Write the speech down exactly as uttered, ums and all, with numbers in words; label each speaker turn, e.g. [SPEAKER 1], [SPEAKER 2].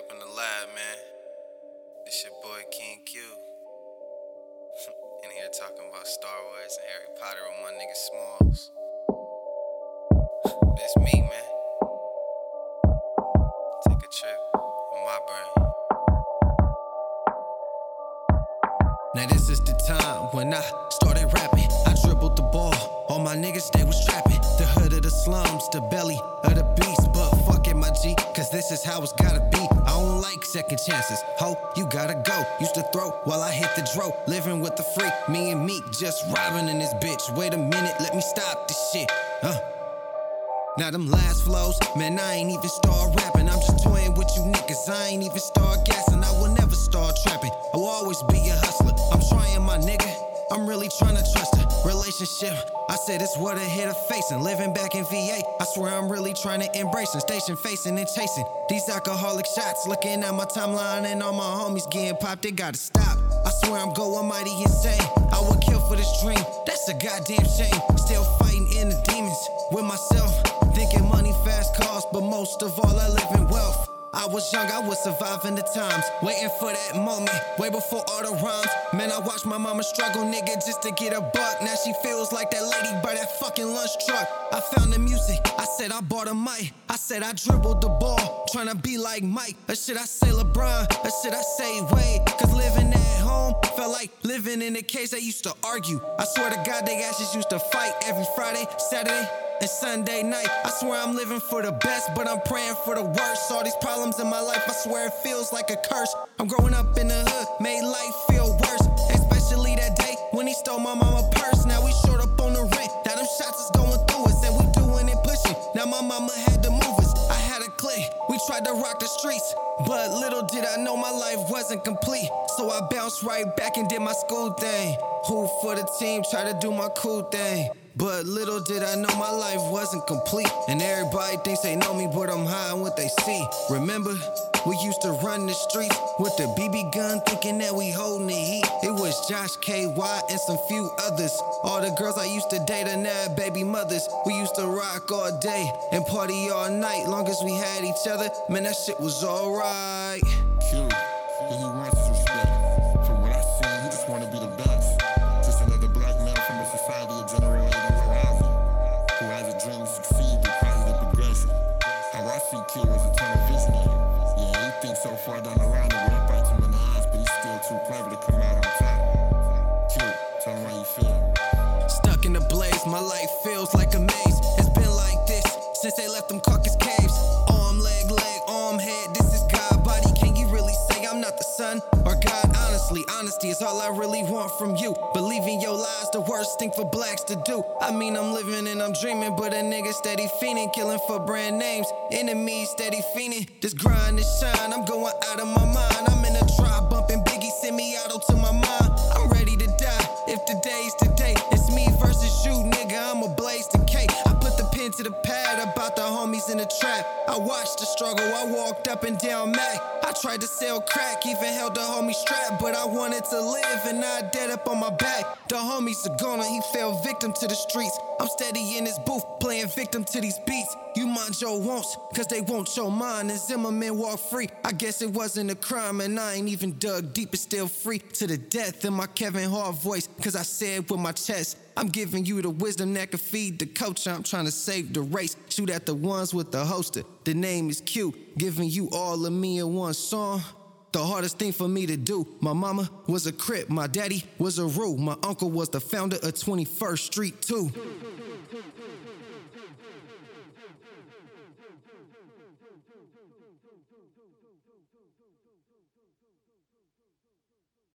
[SPEAKER 1] From the lab, man. It's your boy King Q. In here talking about Star Wars and Harry Potter with my nigga Smalls. That's me, man. Take a trip in my brain.
[SPEAKER 2] Now this is the time when I started rapping. I dribbled the ball, all my niggas they was trapping. The hood of the slums, the belly of the beast. But fuck it, my G, cause this is how it's gotta be. I don't like second chances, ho, you gotta go. Used to throw while I hit the dro, living with the free. Me and Meek just robbing in this bitch. Wait a minute, let me stop this shit, huh? Now them last flows, man, I ain't even start rapping. I'm just toying with you niggas, I ain't even start gassing. I will never start trapping, I will always be a hustler. I'm trying, my nigga, I'm really trying to trust a relationship. I said it's what a hitter facing. Living back in V A, I swear I'm really trying to embrace them. Station facing and chasing these alcoholic shots. Looking at my timeline and all my homies getting popped, they gotta stop. I swear I'm going mighty insane. I would kill for this dream, that's a goddamn shame. Still fighting in the demons with myself. Thinking money, fast cars, but most of all I live in wealth. I was young, I was surviving the times, waiting for that moment, way before all the rhymes. Man, I watched my mama struggle, nigga, just to get a buck. Now she feels like that lady by that fucking lunch truck. I found the music, I said I bought a mic. I said I dribbled the ball, tryna be like Mike. Or should I say LeBron, or should I say Wade? Cause living at home felt like living in a cage they used to argue. I swear to God, they asses used to fight every Friday, Saturday, and Sunday night. I swear I'm living for the best, but I'm praying for the worst. All these problems in my life, I swear it feels like a curse. I'm growing up in the hood, made life feel worse. Especially that day when he stole my mama purse. Now we short up on the rent, now them shots is going through us, and we doing it pushing. Now my mama had to move us, I had a click, we tried to rock the streets. But little did I know my life wasn't complete. So I bounced right back and did my school thing. Who for the team, try to do my cool thing. But little did I know my life wasn't complete. And everybody thinks they know me, but I'm high on what they see. Remember, we used to run the streets with the B B gun, thinking that we holding the heat. It was Josh, K Y, and some few others. All the girls I used to date are now baby mothers. We used to rock all day and party all night. Long as we had each other, man, that shit was alright.
[SPEAKER 3] Q, he wants respect. From what I see, he just wanna be the best. Just another black man from a society of generating housing, who has a dream to succeed through positive progression. How I see Q as a tunnel visionary. Yeah, he thinks so far down the line it will bite him in the eyes, but he's still too clever to come out on top. Q, tell him how you feel.
[SPEAKER 2] Stuck in the blaze, my life feels like a maze. It's been like this since they left them caucus caves. Arm, leg, leg, arm, head, this is God body. Can you really say I'm not the son or God? Honestly, honesty is all I really want from you. Believing your lies, the worst thing for blacks to do. I mean, I'm living and I'm dreaming, but a nigga steady fiending, killing for brand names. Enemies steady fiending, this grind, this shine. I'm going out of my mind. I'm in a drop, bumping Biggie, send me auto to my mind. I'm ready to die if the day's today. It's me versus you, nigga, I'm a blaze to K. I put the pen to the pad about the homies in the trap. I watched the struggle, I walked up and down Mac. I tried to sell crack, even held the homie strap, but I wanted to live and not dead up on my back. The homies are gone, he fell victim to the streets. I'm steady in this booth, playing victim to these beats. You mind your wants, cause they won't your mind. And Zimmerman walk free, I guess it wasn't a crime. And I ain't even dug deep, it's still free. To the death in my Kevin Hart voice, cause I said with my chest, I'm giving you the wisdom that can feed the culture. I'm trying to save the race, shoot at the ones with the holster. The name is Q, giving you all of me in one song. The hardest thing for me to do. My mama was a Crip, my daddy was a Rue. My uncle was the founder of twenty-first Street too.